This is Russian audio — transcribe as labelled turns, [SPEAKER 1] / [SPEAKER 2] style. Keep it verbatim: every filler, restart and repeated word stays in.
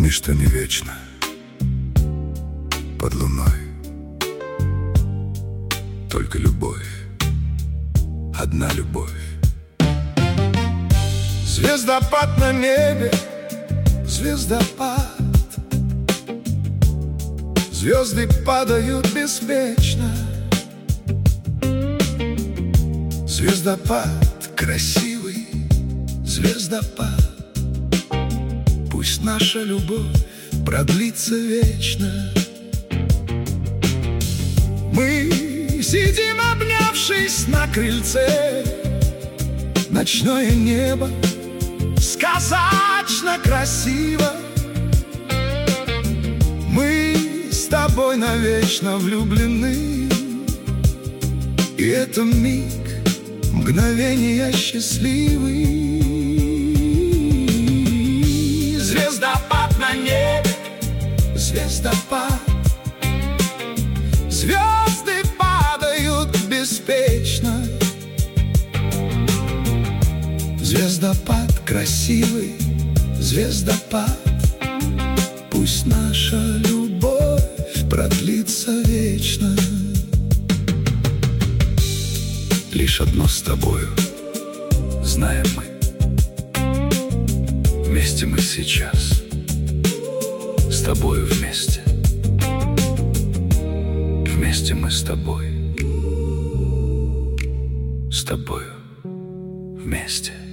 [SPEAKER 1] Помни, что не вечно под луной только любовь, одна любовь.
[SPEAKER 2] Звездопад на небе, звездопад. Звезды падают беспечно. Звездопад красивый, звездопад. Пусть наша любовь продлится вечно. Мы сидим, обнявшись на крыльце. Ночное небо сказочно красиво. Мы с тобой навечно влюблены. И это миг, мгновения счастливый. Звездопад на небе, звездопад. Звезды падают беспечно. Звездопад красивый, звездопад. Пусть наша любовь продлится вечно. Лишь одно с тобою знаем мы. Вместе мы сейчас, с тобою вместе. Вместе мы с тобой, с тобою вместе.